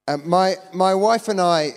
My wife and I,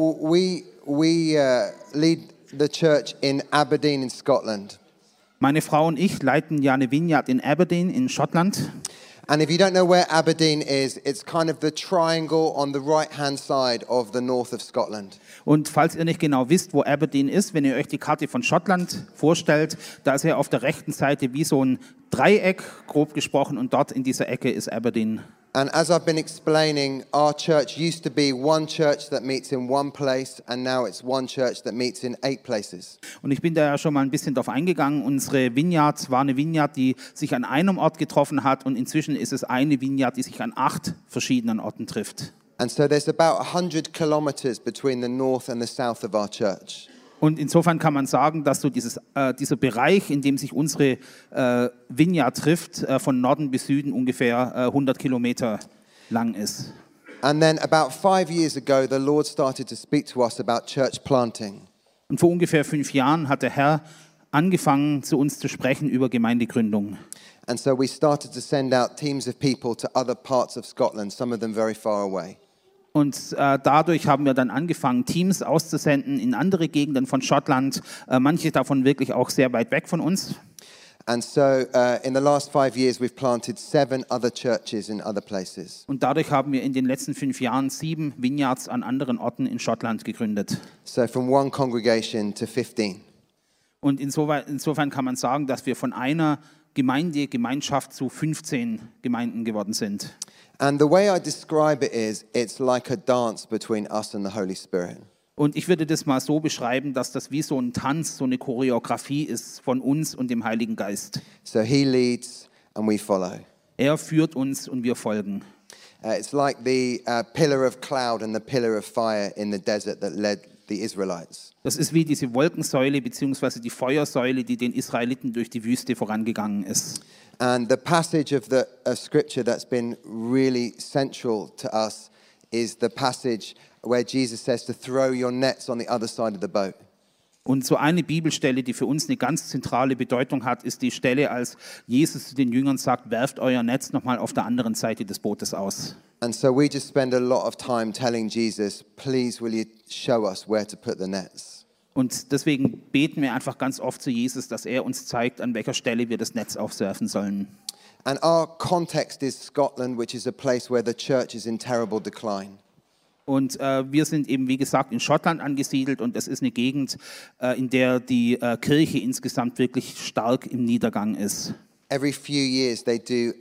we lead the church in Aberdeen in Scotland. Meine Frau und ich leiten ja eine Vineyard in Aberdeen in Schottland. And if you don't know where Aberdeen is, it's kind of the triangle on the right-hand side of the north of Scotland. Und falls ihr nicht genau wisst, wo Aberdeen ist, wenn ihr euch die Karte von Schottland vorstellt, da ist er auf der rechten Seite wie so ein Dreieck, grob gesprochen, und dort in dieser Ecke ist Aberdeen. And as I've been explaining, our church used to be one church that meets in one place, and now it's one church that meets in 8 places. Und ich bin da ja schon mal ein bisschen drauf eingegangen. Unsere Vineyard war eine Vineyard, die sich an einem Ort getroffen hat, und inzwischen ist es eine Vineyard, die sich an 8 verschiedenen Orten trifft. And so there's about 100 kilometers between the north and the south of our church. Und insofern kann man sagen, dass so dieser Bereich, in dem sich unsere Vineyard trifft, von Norden bis Süden ungefähr 100 Kilometer lang ist. And then about 5 years ago, the Lord started to speak to us about church planting. Und vor ungefähr 5 Jahren hat der Herr angefangen, zu uns zu sprechen über Gemeindegründung. And so we started to send out teams of people to other parts of Scotland, some of them very far away. Und dadurch haben wir dann angefangen, Teams auszusenden in andere Gegenden von Schottland, manche davon wirklich auch sehr weit weg von uns. And so in the last 5 years, we've planted 7 other churches in other places. Und dadurch haben wir in den letzten 5 Jahren 7 Vineyards an anderen Orten in Schottland gegründet. So from one congregation to 15. Und insofern kann man sagen, dass wir von einer Gemeinschaft zu 15 Gemeinden geworden sind. And the way I describe it is, it's like a dance between us and the Holy Spirit. Und ich würde das mal so beschreiben, dass das wie so ein Tanz, so eine Choreografie ist von uns und dem Heiligen Geist. So he leads and we follow. Er führt uns und wir folgen. It's like the pillar of cloud and the pillar of fire in the desert that led the Israelites. Das ist wie diese Wolkensäule bzw. die Feuersäule, die den Israeliten durch die Wüste vorangegangen ist. And the passage of the scripture that's been really central to us is the passage where Jesus says to throw your nets on the other side of the boat. Und so eine Bibelstelle, die für uns eine ganz zentrale Bedeutung hat, ist die Stelle, als Jesus zu den Jüngern sagt, werft euer Netz nochmal auf der anderen Seite des Bootes aus. And so we just spend a lot of time telling Jesus, please will you show us where to put the nets. Und deswegen beten wir einfach ganz oft zu Jesus, dass er uns zeigt, an welcher Stelle wir das Netz aufwerfen sollen. And our context is Scotland, which is a place where the church is in terrible decline. Und wir sind eben, wie gesagt, in Schottland angesiedelt, und es ist eine Gegend, in der die Kirche insgesamt wirklich stark im Niedergang ist. Every few years they do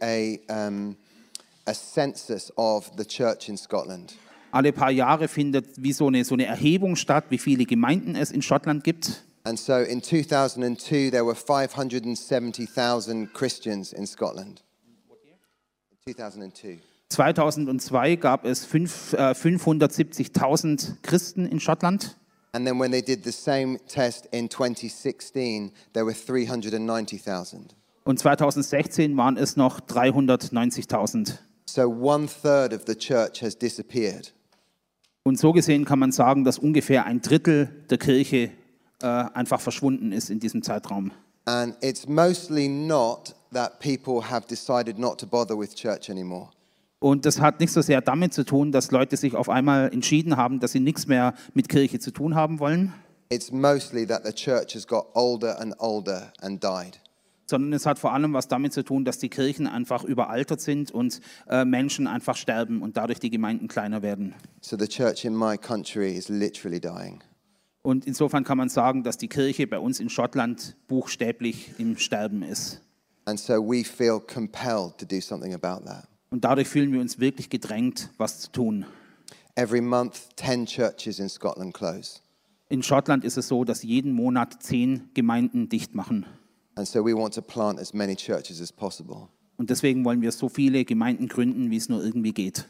a census of the church in Scotland. Alle paar Jahre findet wie so eine Erhebung statt, wie viele Gemeinden es in Schottland gibt. And so in 2002 there were 570,000 Christians in Scotland. 2002. 2002 gab es 570.000 Christen in Schottland. And then when they did the same test in 2016, there were 390,000. Und 2016 waren es noch 390.000. So 1/3 of the church has disappeared. Und so gesehen kann man sagen, dass ungefähr ein Drittel der Kirche einfach verschwunden ist in diesem Zeitraum. And it's mostly not that people have decided not to bother with church anymore. Und das hat nicht so sehr damit zu tun, dass Leute sich auf einmal entschieden haben, dass sie nichts mehr mit Kirche zu tun haben wollen. It's mostly that the church has got older and died. Sondern es hat vor allem was damit zu tun, dass die Kirchen einfach überaltert sind und Menschen einfach sterben und dadurch die Gemeinden kleiner werden. So the church in my country is literally dying. Und insofern kann man sagen, dass die Kirche bei uns in Schottland buchstäblich im Sterben ist. And so we feel compelled to do something about that. Und dadurch fühlen wir uns wirklich gedrängt, was zu tun. Every month 10 churches in Scotland close. In Schottland ist es so, dass jeden Monat 10 Gemeinden dicht machen. And so we want to plant as many churches as possible. Und deswegen wollen wir so viele Gemeinden gründen, wie es nur irgendwie geht.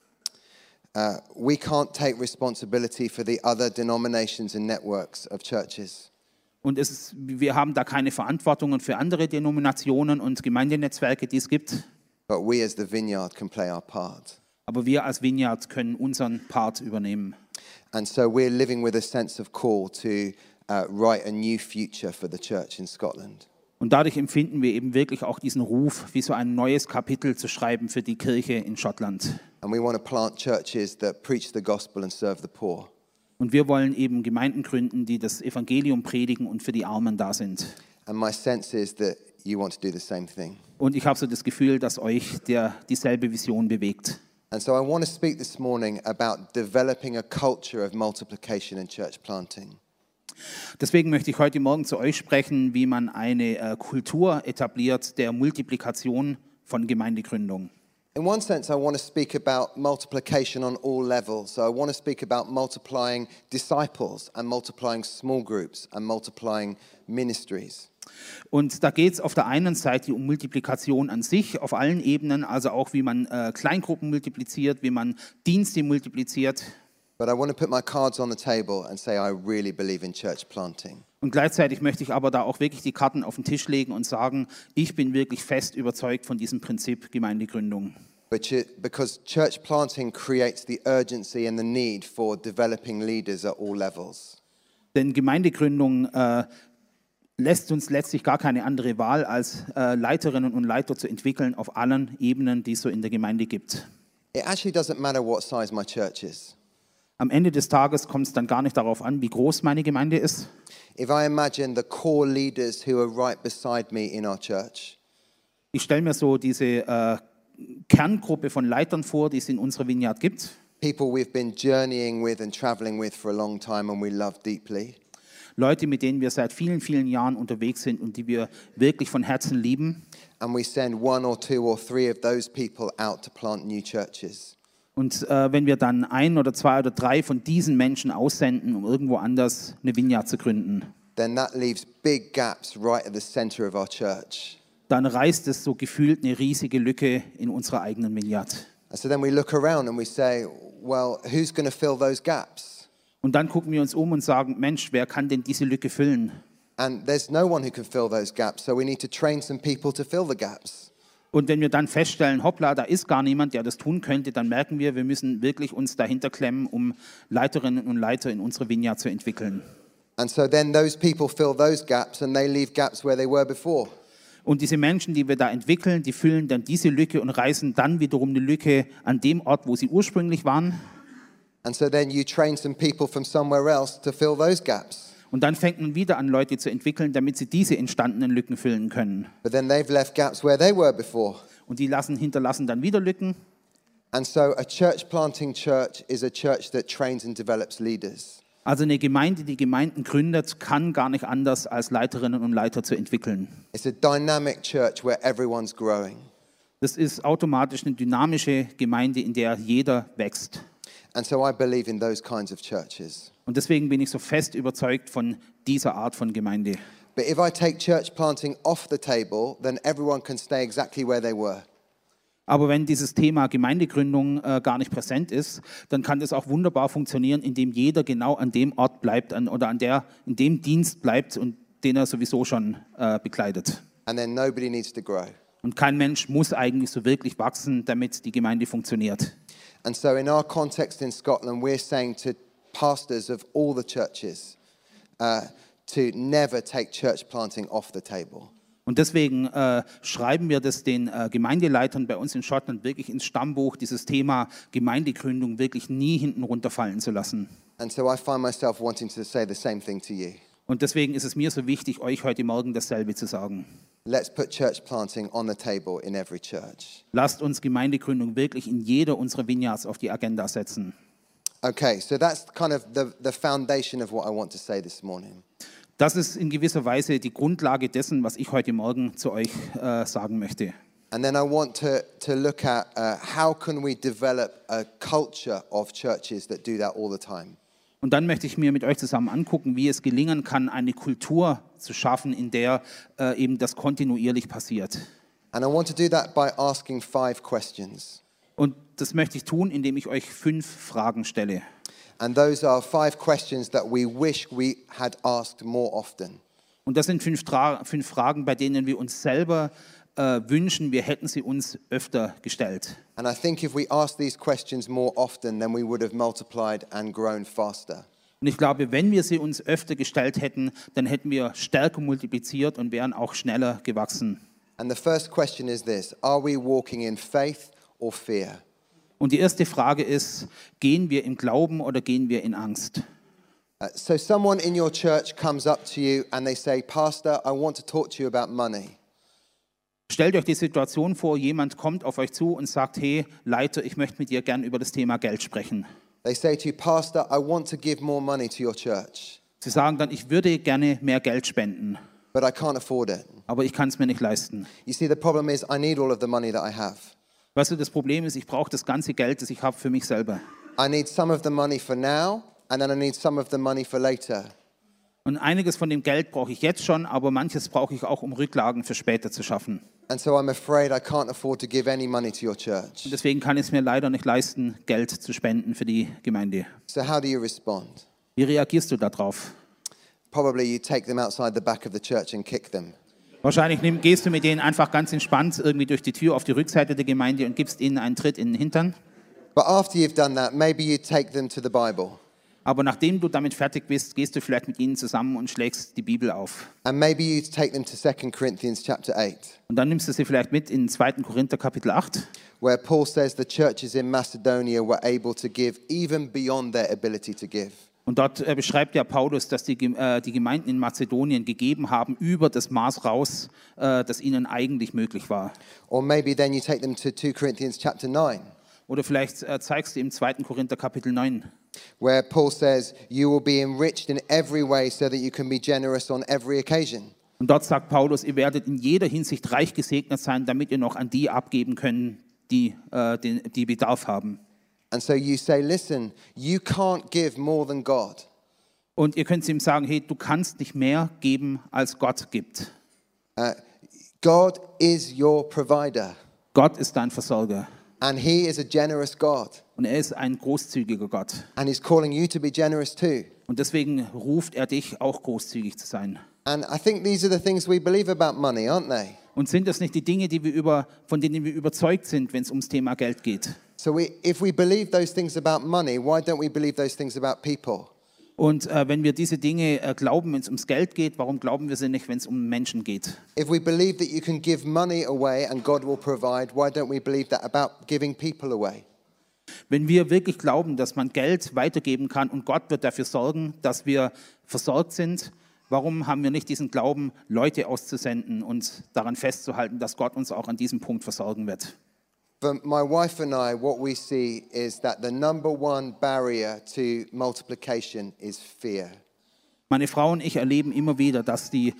We can't take responsibility for the other denominations and networks of churches. Und wir haben da keine Verantwortung für andere Denominationen und Gemeindenetzwerke, die es gibt. But we as the Vineyard can play our part. Aber wir als Vineyard können unseren Part übernehmen. And so we're living with a sense of call to write a new future for the church in Scotland. Und dadurch empfinden wir eben wirklich auch diesen Ruf, wie so ein neues Kapitel zu schreiben für die Kirche in Schottland. And we want to plant churches that preach the gospel and serve the poor. Und wir wollen eben Gemeinden gründen, die das Evangelium predigen und für die Armen da sind. And my sense is that you want to do the same thing. Und ich habe so das Gefühl, dass euch dieselbe Vision bewegt. And so I want to speak this morning about developing a culture of multiplication in church planting. Deswegen möchte ich heute Morgen zu euch sprechen, wie man eine Kultur etabliert der Multiplikation von Gemeindegründung. In one sense, I want to speak about multiplication on all levels. So I want to speak about multiplying disciples and multiplying small groups and multiplying ministries. Und da geht es auf der einen Seite um Multiplikation an sich, auf allen Ebenen, also auch wie man Kleingruppen multipliziert, wie man Dienste multipliziert. But I want to put my cards on the table and say I really believe in church planting. Und gleichzeitig möchte ich aber da auch wirklich die Karten auf den Tisch legen und sagen, ich bin wirklich fest überzeugt von diesem Prinzip Gemeindegründung. Because church planting creates the urgency and the need for developing leaders at all levels. Denn Gemeindegründung lässt uns letztlich gar keine andere Wahl, als Leiterinnen und Leiter zu entwickeln auf allen Ebenen, die es so in der Gemeinde gibt. It actually doesn't matter what size my church is. Am Ende des Tages kommt es dann gar nicht darauf an, wie groß meine Gemeinde ist. If I imagine the core leaders who are right beside me in our church, Ich stelle mir so diese Kerngruppe von Leitern vor, die es in unserer Vineyard gibt. people we've been journeying with and traveling with for a long time and we love deeply. Leute, mit denen wir seit vielen, vielen Jahren unterwegs sind und die wir wirklich von Herzen lieben. And we send one or two or three of those people out to plant new churches. Und wenn wir dann 1 oder 2 oder 3 von diesen Menschen aussenden, um irgendwo anders eine Vineyard zu gründen, Then that leaves big gaps right at the center of our church. dann reißt es so gefühlt eine riesige Lücke in unserer eigenen Vineyard. And so then we look around and we say, well, who's going to fill those gaps? Und dann gucken wir uns um und sagen, Mensch, wer kann denn diese Lücke füllen? And there's no one who can fill those gaps, so we need to train some people to fill the gaps. Und wenn wir dann feststellen, hoppla, da ist gar niemand, der das tun könnte, dann merken wir, wir müssen wirklich uns dahinter klemmen, um Leiterinnen und Leiter in unsere Vineyard zu entwickeln. And so then those people fill those gaps and they leave gaps where they were before. Und diese Menschen, die wir da entwickeln, die füllen dann diese Lücke und reißen dann wiederum eine Lücke an dem Ort, wo sie ursprünglich waren. And so then you train some people from somewhere else to fill those gaps. Und dann fängt man wieder an, Leute zu entwickeln, damit sie diese entstandenen Lücken füllen können. But then they've left gaps where they were before. Und die hinterlassen dann wieder Lücken. And so a church planting church is a church that trains and develops leaders. Also eine Gemeinde, die Gemeinden gründet, kann gar nicht anders, als Leiterinnen und Leiter zu entwickeln. It's a dynamic church where everyone's growing. Das ist automatisch eine dynamische Gemeinde, in der jeder wächst. And so I believe in those kinds of churches. Und deswegen bin ich so fest überzeugt von dieser Art von Gemeinde. But if I take church planting off the table, then everyone can stay exactly where they were. Aber wenn dieses Thema Gemeindegründung gar nicht präsent ist, dann kann das auch wunderbar funktionieren, indem jeder genau an dem Ort bleibt oder in dem Dienst bleibt, und den er sowieso schon bekleidet. And then nobody needs to grow. Und kein Mensch muss eigentlich so wirklich wachsen, damit die Gemeinde funktioniert. And so in our context in Scotland, we're saying to pastors of all the churches to never take church planting off the table. Und deswegen schreiben wir das den Gemeindeleitern bei uns in Schottland wirklich ins Stammbuch, dieses Thema Gemeindegründung wirklich nie hinten runterfallen zu lassen. And so I find myself wanting to say the same thing to you. Und deswegen ist es mir so wichtig, euch heute Morgen dasselbe zu sagen. Let's put church planting on the table in every church. Lasst uns Gemeindegründung wirklich in jeder unserer Vineyards auf die Agenda setzen. Okay, so that's kind of the foundation of what I want to say this morning. Das ist in gewisser Weise die Grundlage dessen, was ich heute Morgen zu euch sagen möchte. And then I want to look at how can we develop a culture of churches that do that all the time. Und dann möchte ich mir mit euch zusammen angucken, wie es gelingen kann, eine Kultur zu schaffen, in der eben das kontinuierlich passiert. And I want to do that by asking 5 questions. Und das möchte ich tun, indem ich euch 5 Fragen stelle. And those are 5 questions that we wish we had asked more often. Und das sind 5 Fragen, bei denen wir uns selber wünschen, wir hätten sie uns öfter gestellt. And I think if we asked these questions more often, then we would have multiplied and grown faster. Und ich glaube, wenn wir sie uns öfter gestellt hätten, dann hätten wir stärker multipliziert und wären auch schneller gewachsen. And the first question is this: are we walking in faith or fear? Und die erste Frage ist, gehen wir im Glauben oder gehen wir in Angst? So someone in your church comes up to you and they say, Pastor, I want to talk to you about money. Stellt euch die Situation vor, jemand kommt auf euch zu und sagt, hey Leiter, ich möchte mit dir gern über das Thema Geld sprechen. They say to you, Pastor, I want to give more money to your church, Sie sagen dann, ich würde gerne mehr Geld spenden, but I can't afford it. aber ich kann es mir nicht leisten. You see, the problem is I need all of the money that I have. Weißt du, das Problem ist, ich brauche das ganze Geld, das ich habe, für mich selber. I need some of the money for now, and then I need some of the money for later. Und einiges von dem Geld brauche ich jetzt schon, aber manches brauche ich auch, um Rücklagen für später zu schaffen. And so I'm afraid I can't afford to give any money to your church. Und deswegen kann ich es mir leider nicht leisten, Geld zu spenden für die Gemeinde. So how do you respond? Wie reagierst du darauf? Probably you take them outside the back of the church and kick them. Wahrscheinlich gehst du mit denen einfach ganz entspannt irgendwie durch die Tür auf die Rückseite der Gemeinde und gibst ihnen einen Tritt in den Hintern. But after you've done that, maybe you take them to the Bible. Aber nachdem du damit fertig bist, gehst du vielleicht mit ihnen zusammen und schlägst die Bibel auf. And maybe you take them to 2 Corinthians chapter 8, Und dann nimmst du sie vielleicht mit in 2. Korinther Kapitel 8, where Paul says the churches in Macedonia were able to give even beyond their ability to give. und dort beschreibt ja Paulus, dass die Gemeinden in Mazedonien gegeben haben über das Maß raus, das ihnen eigentlich möglich war. Or maybe then you take them to 2 Corinthians chapter 9, Oder vielleicht zeigst du im 2. Korinther Kapitel 9, where Paul says you will be enriched in every way so that you can be generous on every occasion. und dort sagt Paulus, ihr werdet in jeder Hinsicht reich gesegnet sein, damit ihr noch an die abgeben könnt, die Bedarf haben. And so you say, listen, you can't give more than God. Und ihr könnt ihm sagen, hey, du kannst nicht mehr geben, als Gott gibt. God is your provider, Gott ist dein Versorger and he is a generous God, und er ist ein großzügiger Gott. and he's calling you to be generous too. Und deswegen ruft er dich, auch großzügig zu sein. And I think these are the things we believe about money, aren't they? Und sind das nicht die Dinge, von denen wir überzeugt sind, wenn es ums Thema Geld geht? So if we believe those things about money, why don't we believe those things about people? Und wenn wir diese Dinge glauben, wenn es ums Geld geht, warum glauben wir sie nicht, wenn es um Menschen geht? If we believe that you can give money away and God will provide, why don't we believe that about giving people away? Wenn wir wirklich glauben, dass man Geld weitergeben kann und Gott wird dafür sorgen, dass wir versorgt sind, warum haben wir nicht diesen Glauben, Leute auszusenden und daran festzuhalten, dass Gott uns auch an diesem Punkt versorgen wird? For my wife and I, what we see is that the number one barrier to multiplication is fear. Meine Frau und ich erleben immer wieder, dass die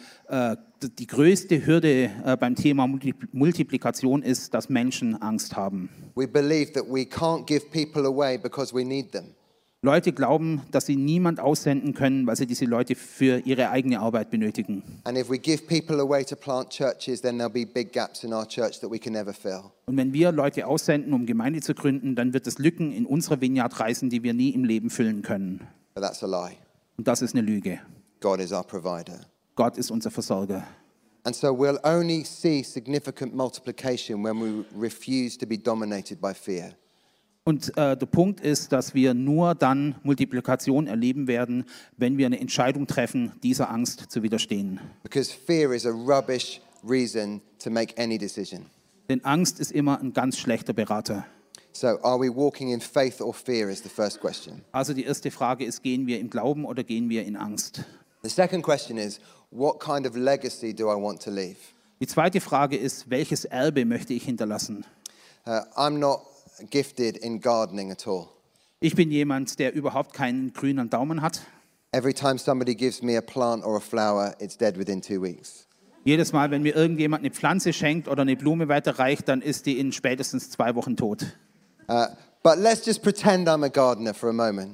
größte Hürde beim Thema Multiplikation ist, dass Menschen Angst haben. We believe that we can't give people away because we need them. Leute glauben, dass sie niemand aussenden können, weil sie diese Leute für ihre eigene Arbeit benötigen. And if we give people away to plant churches, then there'll be big gaps in our church that we can never fill. Und wenn wir Leute aussenden, um Gemeinde zu gründen, dann wird es Lücken in unserer Vineyard reißen, die wir nie im Leben füllen können. But that's a lie. Und das ist eine Lüge. God is our provider. Gott ist unser Versorger. And so we'll only see significant multiplication when we refuse to be dominated by fear. Und der Punkt ist, dass wir nur dann Multiplikation erleben werden, wenn wir eine Entscheidung treffen, dieser Angst zu widerstehen. Because fear is a rubbish reason to make any decision. Denn Angst ist immer ein ganz schlechter Berater. So are we walking in faith or fear is the first question. Also die erste Frage ist, gehen wir im Glauben oder gehen wir in Angst? The second question is, what kind of legacy do I want to leave? Die zweite Frage ist, welches Erbe möchte ich hinterlassen? I'm not gifted in gardening at all. Ich bin jemand, der überhaupt keinen grünen Daumen hat. Every time somebody gives me a plant or a flower, it's dead within 2 weeks. Jedes Mal, wenn mir irgendjemand eine Pflanze schenkt oder eine Blume weiterreicht, dann ist die in spätestens 2 Wochen tot. But let's just pretend I'm a gardener for a moment.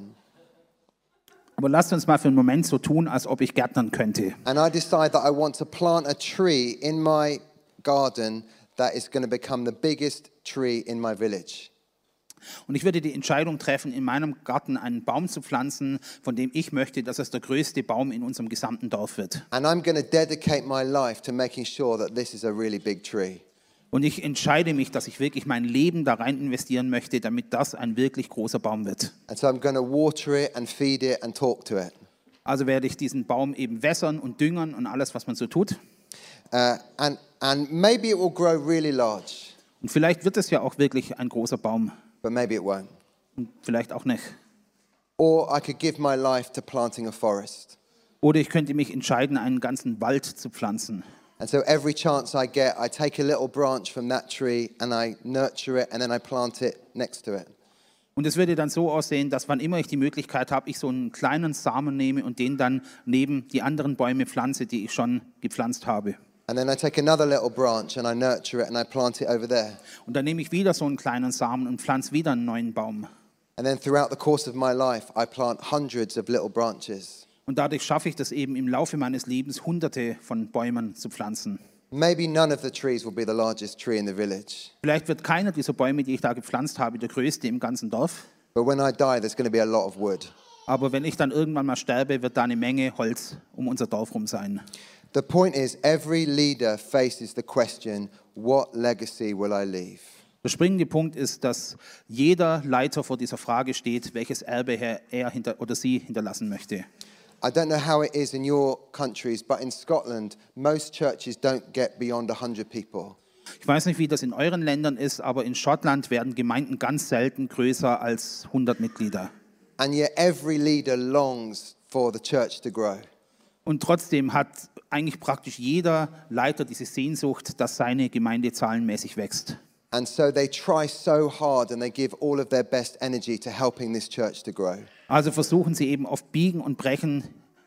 Aber lasst uns mal für einen Moment so tun, als ob ich gärtnern könnte. And I decide that I want to plant a tree in my garden that is going to become the biggest tree in my village. Und ich würde die Entscheidung treffen, in meinem Garten einen Baum zu pflanzen, von dem ich möchte, dass es der größte Baum in unserem gesamten Dorf wird. And I'm going to dedicate my life to making sure that this is a really big tree. Und ich entscheide mich, dass ich wirklich mein Leben da rein investieren möchte, damit das ein wirklich großer Baum wird. And so I'm going to water it and feed it and talk to it. Also werde ich diesen Baum eben wässern und düngern und alles, was man so tut. And maybe it will grow really large, Und vielleicht wird es ja auch wirklich ein großer Baum but maybe it won't. und vielleicht auch nicht. Or I could give my life to planting a forest. Oder ich könnte mich entscheiden, einen ganzen Wald zu pflanzen. And so every chance I get, I take a little branch from that tree and I nurture it and then I plant it next to it. Und es würde dann so aussehen, dass wann immer ich die Möglichkeit habe, ich so einen kleinen Samen nehme und den dann neben die anderen Bäume pflanze, die ich schon gepflanzt habe. And then I take another little branch and I nurture it and I plant it over there. Und dann nehme ich wieder so einen kleinen Samen und pflanze wieder einen neuen Baum. And then throughout the course of my life, I plant hundreds of little branches. Und dadurch schaffe ich das eben im Laufe meines Lebens, Hunderte von Bäumen zu pflanzen. Maybe none of the trees will be the largest tree in the village. Vielleicht wird keiner dieser Bäume, die ich da gepflanzt habe, der größte im ganzen Dorf. But when I die, there's going to be a lot of wood. Aber wenn ich dann irgendwann mal sterbe, wird da eine Menge Holz um unser Dorf rum sein. The point is, every leader faces the question, what legacy will I leave? Der springende Punkt ist, dass jeder Leiter vor dieser Frage steht, welches Erbe er oder sie hinterlassen möchte. I don't know how it is in your countries, but in Scotland, most churches don't get beyond 100 people. Ich weiß nicht, wie das in euren Ländern ist, aber in Schottland werden Gemeinden ganz selten größer als 100 Mitglieder. And yet every leader longs for the church to grow. Und trotzdem hat eigentlich praktisch jeder Leiter diese Sehnsucht, dass seine Gemeinde zahlenmäßig wächst. And so they try so hard and they give all of their best energy to helping this church to grow. Also versuchen sie eben auf Biegen und Brechen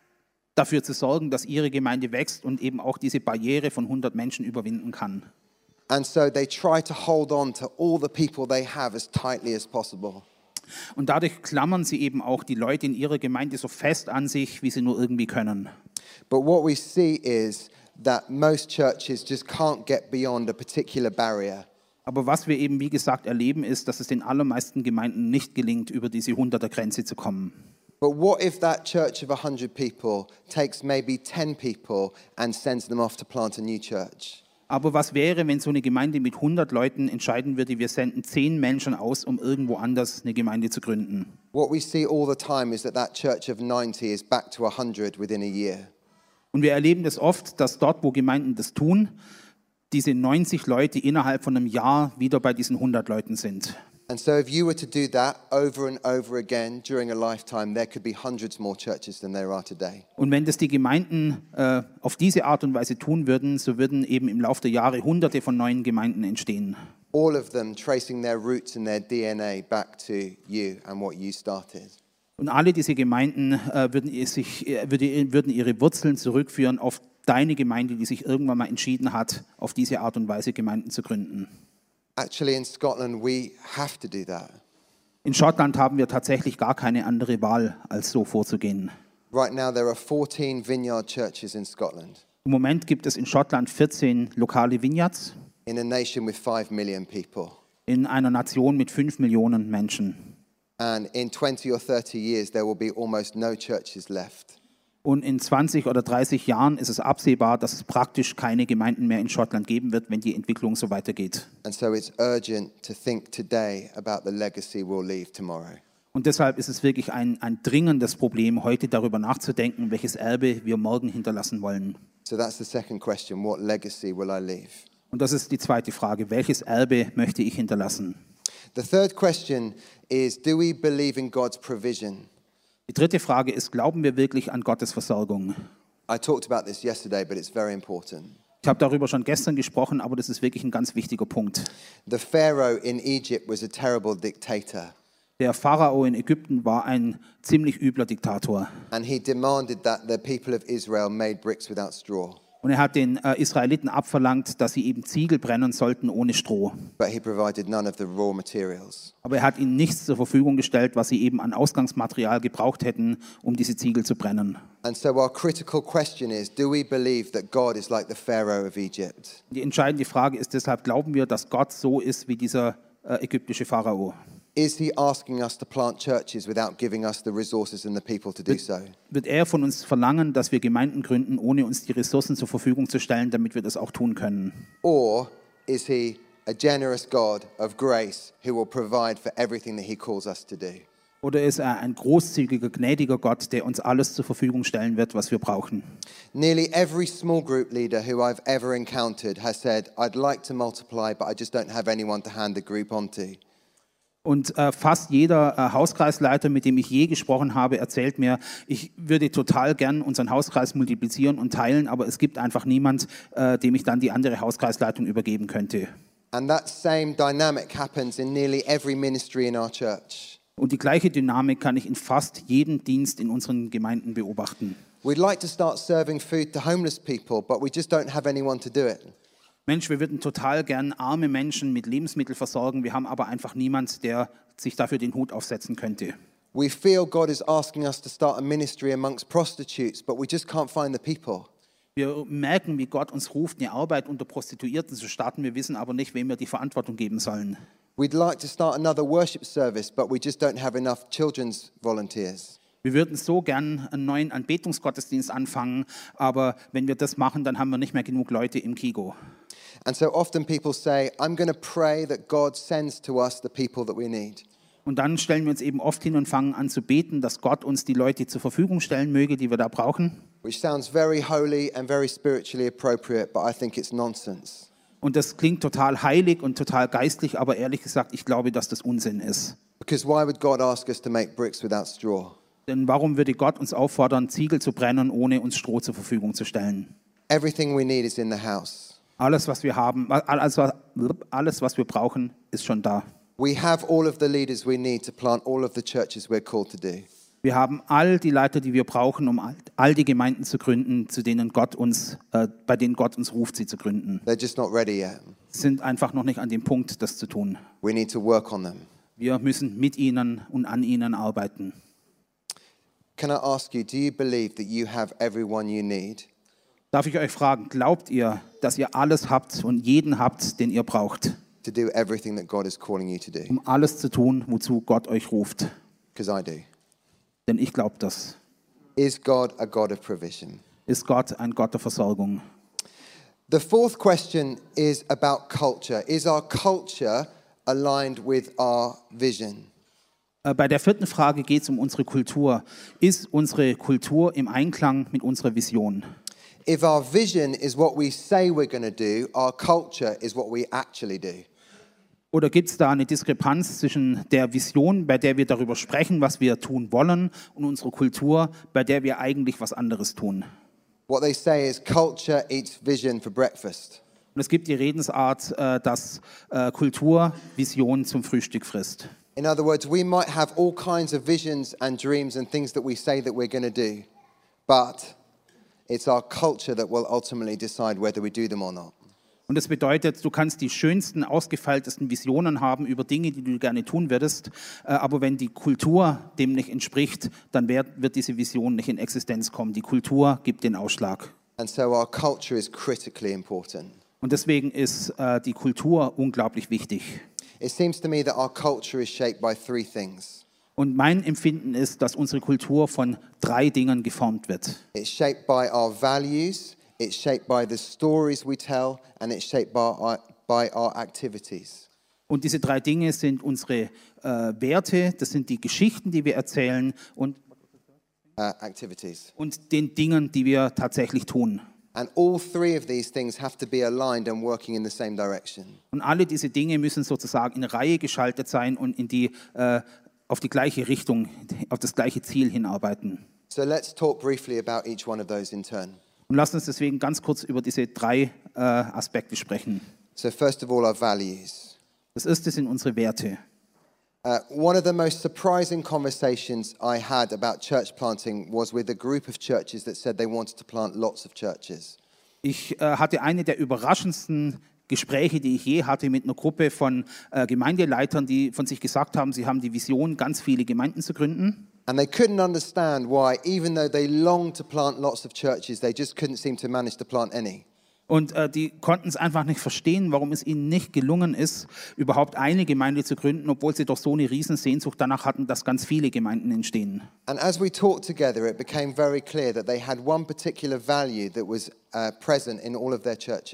dafür zu sorgen, dass ihre Gemeinde wächst und eben auch diese Barriere von 100 Menschen überwinden kann. And so they try to hold on to all the people they have as tightly as possible. Und dadurch klammern sie eben auch die Leute in ihrer Gemeinde so fest an sich, wie sie nur irgendwie können. But what we see is that most churches just can't get beyond a particular barrier. Aber was wir eben, wie gesagt, erleben, ist, dass es den allermeisten Gemeinden nicht gelingt, über diese 100er-Grenze zu kommen. But what if that church of 100 people takes maybe 10 people and sends them off to plant a new church? Aber was wäre, wenn so eine Gemeinde mit 100 Leuten entscheiden würde, wir senden 10 Menschen aus, um irgendwo anders eine Gemeinde zu gründen? What we see all the time is that church of 90 is back to 100 within a year. Und wir erleben das oft, dass dort, wo Gemeinden das tun, diese 90 Leute innerhalb von einem Jahr wieder bei diesen 100 Leuten sind. And so if you were to do that over and over again during a lifetime, there could be hundreds more churches than there are today. Und wenn das die Gemeinden auf diese Art und Weise tun würden, so würden eben im Laufe der Jahre Hunderte von neuen Gemeinden entstehen. All of them tracing their roots and their DNA back to you and what you started. Und alle diese Gemeinden würden ihre Wurzeln zurückführen auf deine Gemeinde, die sich irgendwann mal entschieden hat, auf diese Art und Weise Gemeinden zu gründen. Actually, in Scotland, we have to do that. In Schottland haben wir tatsächlich gar keine andere Wahl, als so vorzugehen. Right now, there are 14 vineyard churches in Scotland, Im Moment gibt es in Schottland 14 lokale Vineyards in a nation with 5 million people. in einer Nation mit 5 Millionen Menschen. And in 20 or 30 years, there will be almost no churches left. Und in 20 oder 30 Jahren ist es absehbar, dass es praktisch keine Gemeinden mehr in Schottland geben wird, wenn die Entwicklung so weitergeht. And so it's urgent to think today about the legacy we'll leave tomorrow. Und deshalb ist es wirklich ein dringendes Problem, heute darüber nachzudenken, welches Erbe wir morgen hinterlassen wollen. So that's the second question. What legacy will I leave? Und das ist die zweite Frage. Welches Erbe möchte ich hinterlassen? The third question is, do we believe in God's provision? Die dritte Frage ist, glauben wir wirklich an Gottes Versorgung? I talked about this yesterday, but it's very important. Ich habe darüber schon gestern gesprochen, aber das ist wirklich ein ganz wichtiger Punkt. The Pharaoh in Egypt was a terrible dictator, Der Pharao in Ägypten war ein ziemlich übler Diktator. and he demanded that the people of Israel made bricks without straw. Und er hat den Israeliten abverlangt, dass sie eben Ziegel brennen sollten ohne Stroh. But he provided none of the raw materials. Aber er hat ihnen nichts zur Verfügung gestellt, was sie eben an Ausgangsmaterial gebraucht hätten, um diese Ziegel zu brennen. And so our critical question is, do we believe that God is like the Pharaoh of Egypt? Die entscheidende Frage ist deshalb, glauben wir, dass Gott so ist wie dieser ägyptische Pharao? Is he asking us to plant churches without giving us the resources and the people to do so? Wird er von uns verlangen, dass wir Gemeinden gründen, ohne uns die Ressourcen zur Verfügung zu stellen, damit wir das auch tun können? Or is he a generous God of grace who will provide for everything that he calls us to do? Oder ist er ein großzügiger, gnädiger Gott, der uns alles zur Verfügung stellen wird, was wir brauchen? Nearly every small group leader who I've ever encountered has said, I'd like to multiply, but I just don't have anyone to hand the group on to. Und fast jeder Hauskreisleiter, mit dem ich je gesprochen habe, erzählt mir, ich würde total gern unseren Hauskreis multiplizieren und teilen, aber es gibt einfach niemand, dem ich dann die andere Hauskreisleitung übergeben könnte. And that same dynamic happens in nearly every ministry in our church. Und die gleiche Dynamik kann ich in fast jedem Dienst in unseren Gemeinden beobachten. We'd like to start serving food to homeless people, but we just don't have anyone to do it. Mensch, wir würden total gern arme Menschen mit Lebensmitteln versorgen, wir haben aber einfach niemand, der sich dafür den Hut aufsetzen könnte. We feel God is asking us to start a ministry amongst prostitutes, but we just can't find the people. Wir merken, wie Gott uns ruft, eine Arbeit unter Prostituierten zu starten, wir wissen aber nicht, wem wir die Verantwortung geben sollen. We'd like to start another worship service, but we just don't have enough children's volunteers. Wir würden so gern einen neuen Anbetungsgottesdienst anfangen, aber wenn wir das machen, dann haben wir nicht mehr genug Leute im Kigo. And so often people say, I'm going to pray that God sends to us the people that we need. Und dann stellen wir uns eben oft hin und fangen an zu beten, dass Gott uns die Leute zur Verfügung stellen möge, die wir da brauchen. Which sounds very holy and very spiritually appropriate, but I think it's nonsense. Und das klingt total heilig und total geistlich, aber ehrlich gesagt, ich glaube, dass das Unsinn ist. Because why would God ask us to make bricks without straw? Denn warum würde Gott uns auffordern, Ziegel zu brennen, ohne uns Stroh zur Verfügung zu stellen? Everything we need is in the house. Alles, was wir haben, alles, was wir brauchen, ist schon da. We have all of the leaders we need to plant all of the churches we're called to do. Wir haben all die Leiter, die wir brauchen, um all die Gemeinden zu gründen, bei denen Gott uns ruft, sie zu gründen. They're just not ready yet. Sind einfach noch nicht an dem Punkt, das zu tun. We need to work on them. Wir müssen mit ihnen und an ihnen arbeiten. Can I ask you, do you believe that you have everyone you need? Darf ich euch fragen, glaubt ihr, dass ihr alles habt und jeden habt, den ihr braucht, To do everything that God is calling you to do? um alles zu tun, wozu Gott euch ruft? Because I do. Denn ich glaube das. Is God a God of provision? Ist Gott ein Gott der Versorgung? The fourth question is about culture. Is our culture aligned with our vision? Bei der vierten Frage geht es um unsere Kultur. Ist unsere Kultur im Einklang mit unserer Vision? If our vision is what we say we're going to do, our culture is what we actually do. Oder gibt es da eine Diskrepanz zwischen der Vision, bei der wir darüber sprechen, was wir tun wollen, und unserer Kultur, bei der wir eigentlich was anderes tun? What they say is culture eats vision for breakfast. Und es gibt die Redensart, dass Kultur Vision zum Frühstück frisst. In other words, we might have all kinds of visions and dreams and things that we say that we're going to do, but it's our culture that will ultimately decide whether we do them or not. Und das bedeutet, du kannst die schönsten, ausgefeiltesten Visionen haben über Dinge, die du gerne tun würdest, aber wenn die Kultur dem nicht entspricht, dann wird diese Vision nicht in Existenz kommen. Die Kultur gibt den Ausschlag. And so our culture is critically important. Und deswegen ist die Kultur unglaublich wichtig. It seems to me that our culture is shaped by three things. Und mein Empfinden ist, dass unsere Kultur von 3 Dingen geformt wird. It's shaped by our values, it's shaped by the stories we tell, and it's shaped by our activities. Und diese 3 Dinge sind unsere Werte, das sind die Geschichten, die wir erzählen und Activities. den Dingen, die wir tatsächlich tun. And all three of these things have to be aligned and working in the same direction. Und alle diese Dinge müssen sozusagen in Reihe geschaltet sein und auf die gleiche Richtung, auf das gleiche Ziel hinarbeiten. So let's talk briefly about each one of those in turn. Und lasst uns deswegen ganz kurz über diese 3 Aspekte sprechen. So first of all, our values. Das erste sind unsere Werte. One of the most surprising conversations I had about church planting was with a group of churches that said they wanted to plant lots of churches. Ich hatte eine der überraschendsten Gespräche, die ich je hatte, mit einer Gruppe von Gemeindeleitern, die von sich gesagt haben, sie haben die Vision, ganz viele Gemeinden zu gründen. And they couldn't understand why, even though they longed to plant lots of churches, they just couldn't seem to manage to plant any. Und die konnten es einfach nicht verstehen, warum es ihnen nicht gelungen ist, überhaupt eine Gemeinde zu gründen, obwohl sie doch so eine Riesensehnsucht danach hatten, dass ganz viele Gemeinden entstehen. And as we talked together, it became very clear that they had one particular value that was present in all of their churches.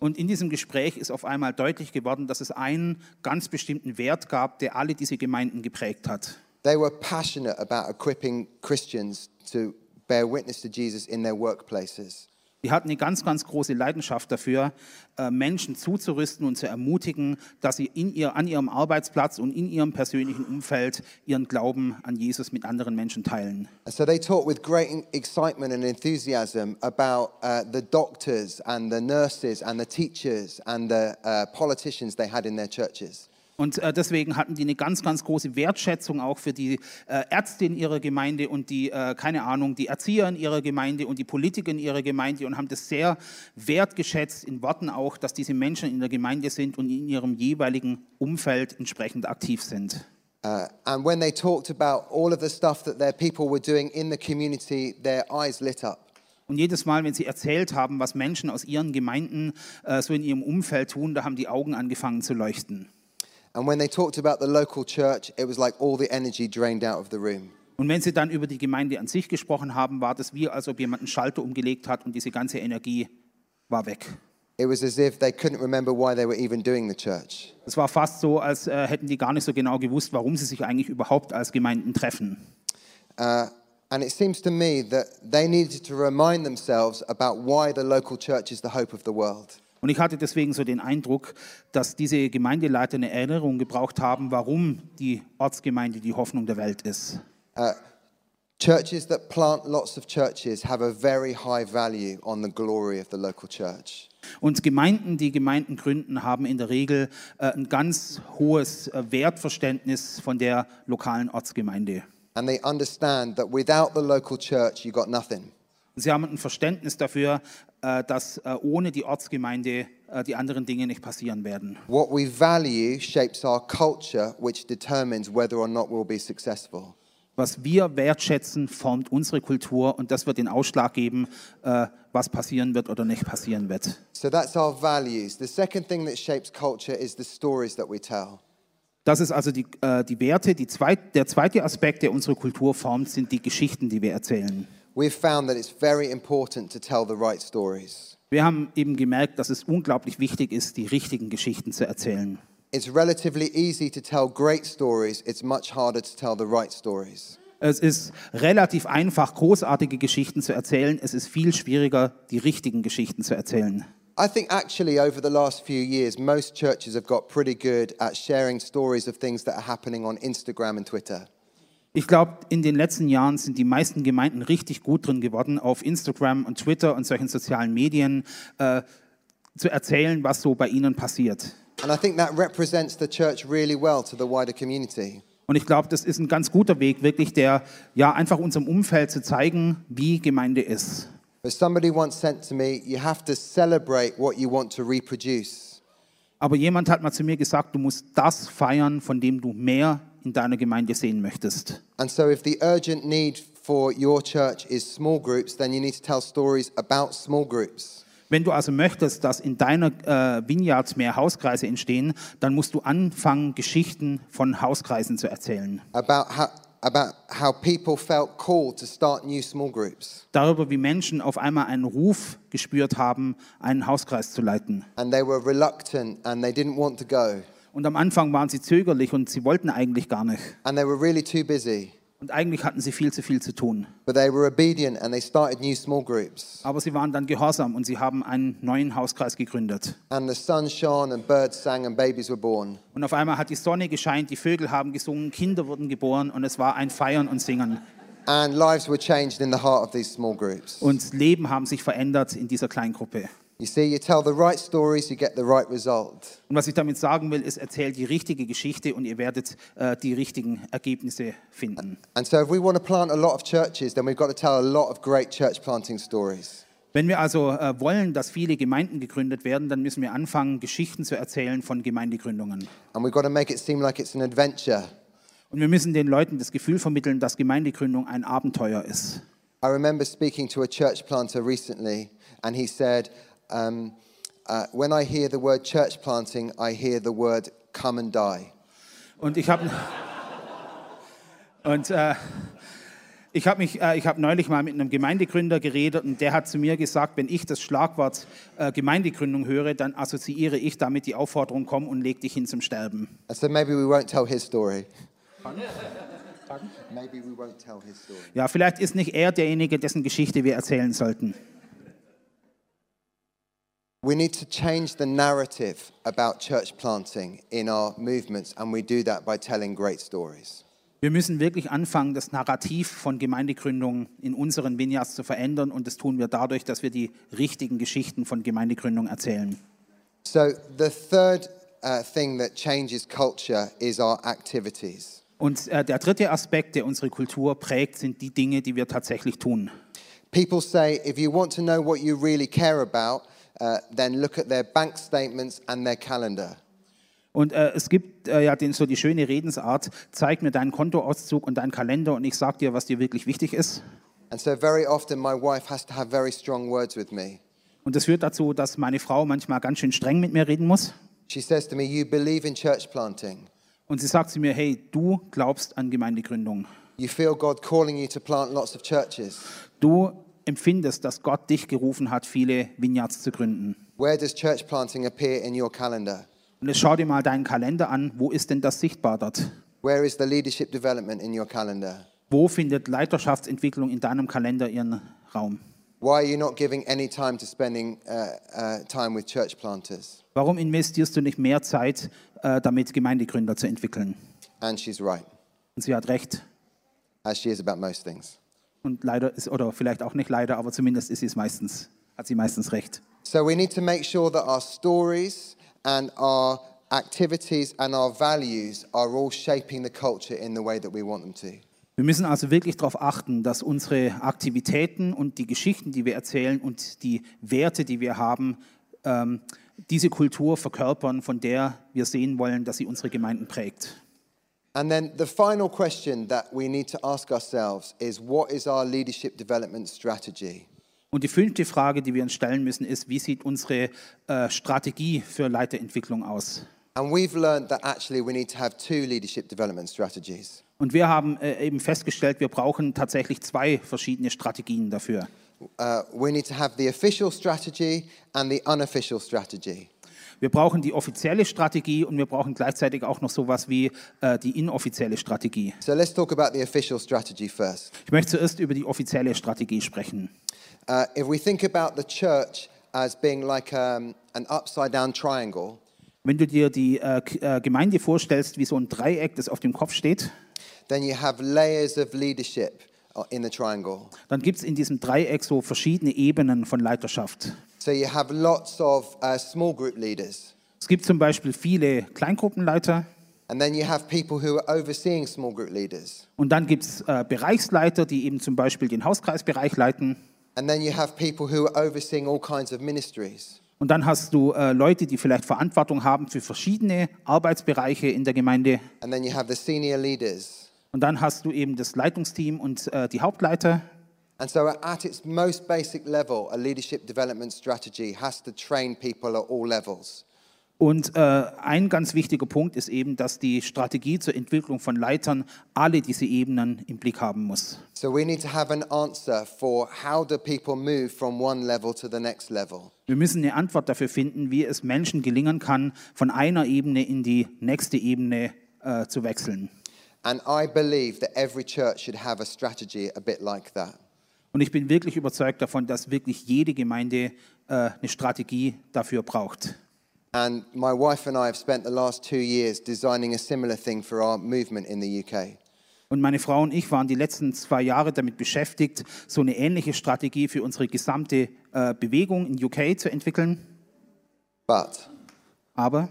Und in diesem Gespräch ist auf einmal deutlich geworden, dass es einen ganz bestimmten Wert gab, der alle diese Gemeinden geprägt hat. They were passionate about equipping Christians to bear witness to Jesus in their workplaces. Die hatten eine ganz, ganz große Leidenschaft dafür, Menschen zuzurüsten und zu ermutigen, dass sie an ihrem Arbeitsplatz und in ihrem persönlichen Umfeld ihren Glauben an Jesus mit anderen Menschen teilen. And so they talked with great excitement and enthusiasm about the doctors and the nurses and the teachers and the politicians they had in their churches. Und deswegen hatten die eine ganz, ganz große Wertschätzung auch für die Ärzte in ihrer Gemeinde und die, die Erzieher in ihrer Gemeinde und die Politiker in ihrer Gemeinde und haben das sehr wertgeschätzt, in Worten auch, dass diese Menschen in der Gemeinde sind und in ihrem jeweiligen Umfeld entsprechend aktiv sind. And when they talked about all of the stuff that their people were doing in the community, their eyes lit up. Und jedes Mal, wenn sie erzählt haben, was Menschen aus ihren Gemeinden so in ihrem Umfeld tun, da haben die Augen angefangen zu leuchten. And when they talked about the local church, it was like all the energy drained out of the room. Und wenn sie dann über die Gemeinde an sich gesprochen haben, war das wie, als ob jemand einen Schalter umgelegt hat und diese ganze Energie war weg. It was as if they couldn't remember why they were even doing the church. Es war fast so, als hätten die gar nicht so genau gewusst, warum sie sich eigentlich überhaupt als Gemeinden treffen. And it seems to me that they needed to remind themselves about why the local church is the hope of the world. Und ich hatte deswegen so den Eindruck, dass diese Gemeindeleiter eine Erinnerung gebraucht haben, warum die Ortsgemeinde die Hoffnung der Welt ist. Churches that plant lots of churches have a very high value on the glory of the local church. Und Gemeinden, die Gemeinden gründen, haben in der Regel ein ganz hohes Wertverständnis von der lokalen Ortsgemeinde. And they understand that without the local church, you got nothing. Sie haben ein Verständnis dafür, dass ohne die Ortsgemeinde die anderen Dinge nicht passieren werden. What we value shapes our culture, which determines whether or not we'll be successful. Was wir wertschätzen, formt unsere Kultur und das wird den Ausschlag geben, was passieren wird oder nicht passieren wird. So that's our values. The second thing that shapes culture is the stories that we tell. Das ist also die Werte. Der zweite Aspekt, der unsere Kultur formt, sind die Geschichten, die wir erzählen. We've found that it's very important to tell the right stories. Wir haben eben gemerkt, dass es unglaublich wichtig ist, die richtigen Geschichten zu erzählen. It's relatively easy to tell great stories. It's much harder to tell the right stories. Es ist relativ einfach, großartige Geschichten zu erzählen. Es ist viel schwieriger, die richtigen Geschichten zu erzählen. I think actually over the last few years, most churches have got pretty good at sharing stories of things that are happening on Instagram and Twitter. Ich glaube, in den letzten Jahren sind die meisten Gemeinden richtig gut drin geworden, auf Instagram und Twitter und solchen sozialen Medien zu erzählen, was so bei ihnen passiert. And I think that represents the church really well to the wider community. Und ich glaube, das ist ein ganz guter Weg, wirklich einfach unserem Umfeld zu zeigen, wie Gemeinde ist. But somebody once said to me, you have to celebrate what you want to reproduce. Aber jemand hat mal zu mir gesagt, du musst das feiern, von dem du mehr in deiner Gemeinde sehen möchtest. And so if the urgent need for your church is small groups, then you need to tell stories about small groups. Wenn du also möchtest, dass in deiner Vineyard mehr Hauskreise entstehen, dann musst du anfangen, Geschichten von Hauskreisen zu erzählen. About how people felt called to start new small groups. Darüber, wie Menschen auf einmal einen Ruf gespürt haben, einen Hauskreis zu leiten. And they were reluctant and they didn't want to go. Und am Anfang waren sie zögerlich und sie wollten eigentlich gar nicht. And they were really too busy. Und eigentlich hatten sie viel zu viel zu tun. But they were obedient and they started new small groups. Aber sie waren dann gehorsam und sie haben einen neuen Hauskreis gegründet. And the sun shone and birds sang and babies were born. Und auf einmal hat die Sonne gescheint, die Vögel haben gesungen, Kinder wurden geboren und es war ein Feiern und Singen. And lives were changed in the heart of these small groups. Und Leben haben sich verändert in dieser Kleingruppe. You see, you tell the right stories, you get the right result. Und was ich damit sagen will, ist, erzählt die richtige Geschichte und ihr werdet die richtigen Ergebnisse finden. And so if we want to plant a lot of churches, then we've got to tell a lot of great church planting stories. Wenn wir also wollen, dass viele Gemeinden gegründet werden, dann müssen wir anfangen, Geschichten zu erzählen von Gemeindegründungen. And we've got to make it seem like it's an adventure. Und wir müssen den Leuten das Gefühl vermitteln, dass Gemeindegründung ein Abenteuer ist. I remember speaking to a church planter recently, and he said, when I hear the word church planting, I hear the word come and die. Und Ich habe neulich mal mit einem Gemeindegründer geredet und der hat zu mir gesagt, wenn ich das Schlagwort Gemeindegründung höre, dann assoziiere ich damit die Aufforderung, komm und leg dich hin zum Sterben. And so maybe we won't tell his story. Maybe we won't tell his story. Ja, vielleicht ist nicht er derjenige, dessen Geschichte wir erzählen sollten. We need to change the narrative about church planting in our movements, and we do that by telling great stories. Wir müssen wirklich anfangen, das Narrativ von Gemeindegründung in unseren Vineyards zu verändern und das tun wir dadurch, dass wir die richtigen Geschichten von Gemeindegründung erzählen. So the third thing that changes culture is our activities. Und der dritte Aspekt, der unsere Kultur prägt, sind die Dinge, die wir tatsächlich tun. People say if you want to know what you really care about, then look at their bank statements and their calendar. Und es gibt ja so die schöne Redensart, zeig mir deinen Kontoauszug und deinen Kalender und ich sag dir, was dir wirklich wichtig ist. And so very often my wife has to have very strong words with me. Und das führt dazu, dass meine Frau manchmal ganz schön streng mit mir reden muss. She says to me, you believe in church planting. Und sie sagt zu mir, hey, du glaubst an Gemeindegründung. You feel God calling you to plant lots of churches. Du empfindest, dass Gott dich gerufen hat, viele Vineyards zu gründen. Where does church planting appear in your calendar? Und jetzt schau dir mal deinen Kalender an, wo ist denn das sichtbar dort? Where is the leadership development in your calendar? Wo findet Leiterschaftsentwicklung in deinem Kalender ihren Raum? Why are you not giving any time to spending time with church planters? Warum investierst du nicht mehr Zeit, damit Gemeindegründer zu entwickeln? And she's right, Und sie hat recht. as she is about most things. Und leider ist, oder vielleicht auch nicht leider, aber zumindest ist sie es meistens, hat sie meistens recht. So we need to make sure that our stories and our activities and our values are all shaping the culture in the way that we want them to. Wir müssen also wirklich darauf achten, dass unsere Aktivitäten und die Geschichten, die wir erzählen und die Werte, die wir haben, diese Kultur verkörpern, von der wir sehen wollen, dass sie unsere Gemeinden prägt. And then the final question that we need to ask ourselves is, what is our leadership development strategy? Und die fünfte Frage, die wir uns stellen müssen, ist, wie sieht unsere Strategie für Leiterentwicklung aus? And we've learned that actually we need to have two leadership development strategies. Und wir haben eben festgestellt, wir brauchen tatsächlich zwei verschiedene Strategien dafür. We need to have the official strategy and the unofficial strategy. Wir brauchen die offizielle Strategie und wir brauchen gleichzeitig auch noch sowas wie die inoffizielle Strategie. So let's talk about the official strategy first. Ich möchte zuerst über die offizielle Strategie sprechen. If we think about the church as being like an upside-down triangle, Wenn du dir die Gemeinde vorstellst wie so ein Dreieck, das auf dem Kopf steht, then you have layers of leadership in the triangle. dann gibt es in diesem Dreieck so verschiedene Ebenen von Leiterschaft. So you have lots of small group leaders. Es gibt zum Beispiel viele Kleingruppenleiter And then you have people who are overseeing small group leaders. und dann gibt es Bereichsleiter, die eben zum Beispiel den Hauskreisbereich leiten. And then you have people who are overseeing all kinds of ministries. Und dann hast du Leute, die vielleicht Verantwortung haben für verschiedene Arbeitsbereiche in der Gemeinde. And then you have the senior leaders. Und dann hast du eben das Leitungsteam und die Hauptleiter. And so at its most basic level, a leadership development strategy has to train people at all levels. Und ein ganz wichtiger Punkt ist eben, dass die Strategie zur Entwicklung von Leitern alle diese Ebenen im Blick haben muss. So we need to have an answer for how do people move from one level to the next level. Wir müssen eine Antwort dafür finden, wie es Menschen gelingen kann, von einer Ebene in die nächste Ebene zu wechseln. And I believe that every church should have a strategy a bit like that. Und ich bin wirklich überzeugt davon, dass wirklich jede Gemeinde eine Strategie dafür braucht. And my wife and I have spent the last 2 years designing a similar thing for our movement in the UK. Und meine Frau und ich waren die letzten 2 Jahre damit beschäftigt, so eine ähnliche Strategie für unsere gesamte Bewegung in UK zu entwickeln. But Aber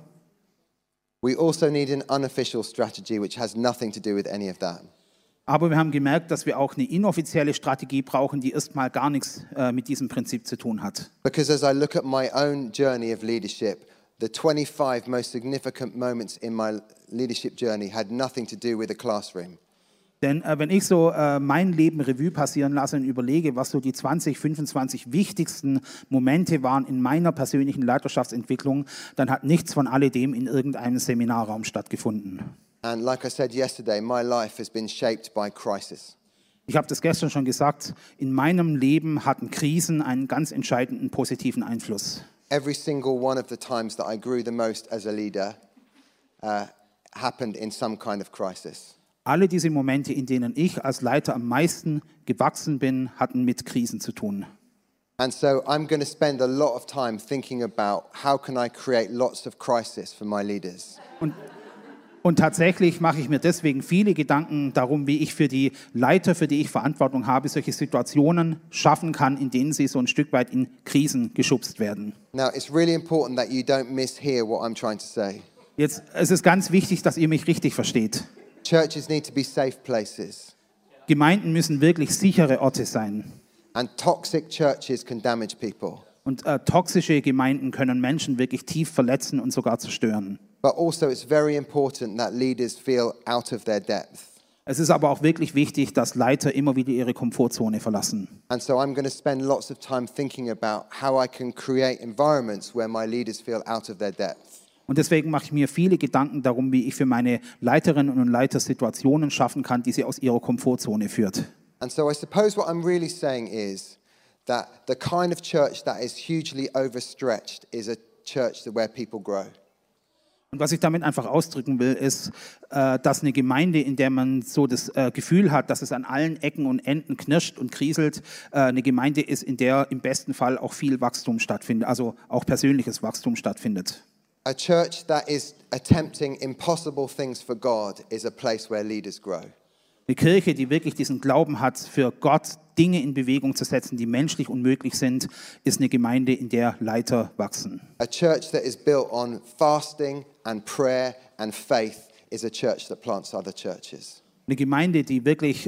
we also need an unofficial strategy which has nothing to do with any of that. wir haben gemerkt, dass wir auch eine inoffizielle Strategie brauchen, die erstmal gar nichts mit diesem Prinzip zu tun hat. Because as I look at my own journey of leadership, the 25 most significant moments in my leadership journey had nothing to do with a classroom. Denn wenn ich so mein Leben Revue passieren lasse und überlege, was so die 20, 25 wichtigsten Momente waren in meiner persönlichen Leiterschaftsentwicklung, dann hat nichts von alledem in irgendeinem Seminarraum stattgefunden. And like I said yesterday, my life has been shaped by crisis. Ich habe das gestern schon gesagt, in meinem Leben hatten Krisen einen ganz entscheidenden positiven Einfluss. Every single one of the times that I grew the most as a leader happened in some kind of crisis. Alle diese Momente, in denen ich als Leiter am meisten gewachsen bin, hatten mit Krisen zu tun. And so I'm going to spend a lot of time thinking about how can I create lots of crisis for my leaders. Und tatsächlich mache ich mir deswegen viele Gedanken darum, wie ich für die Leiter, für die ich Verantwortung habe, solche Situationen schaffen kann, in denen sie so ein Stück weit in Krisen geschubst werden. Now, it's really important that you don't mishear what I'm trying to say. Jetzt es ist ganz wichtig, dass ihr mich richtig versteht. Churches need to be safe places. Gemeinden müssen wirklich sichere Orte sein. And toxic churches can damage people. Und toxische Gemeinden können Menschen wirklich tief verletzen und sogar zerstören. But also it's very important that leaders feel out of their depth. Es ist aber auch wirklich wichtig, dass Leiter immer wieder ihre Komfortzone verlassen. And so I'm going to spend lots of time thinking about how I can create environments where my leaders feel out of their depth. Und deswegen mache ich mir viele Gedanken darum, wie ich für meine Leiterinnen und Leiter Situationen schaffen kann, die sie aus ihrer Komfortzone führt. And so I suppose what I'm really saying is that the kind of church that is hugely overstretched is a church where people grow. Und was ich damit einfach ausdrücken will, ist, dass eine Gemeinde, in der man so das Gefühl hat, dass es an allen Ecken und Enden knirscht und kriselt, eine Gemeinde ist, in der im besten Fall auch viel Wachstum stattfindet, also auch persönliches Wachstum stattfindet. A church that is attempting impossible things for God is a place where leaders grow. Eine Kirche, die wirklich diesen Glauben hat, für Gott Dinge in Bewegung zu setzen, die menschlich unmöglich sind, ist eine Gemeinde, in der Leiter wachsen. A church that is built on fasting and prayer and faith is a church that plants other churches. Eine Gemeinde, die wirklich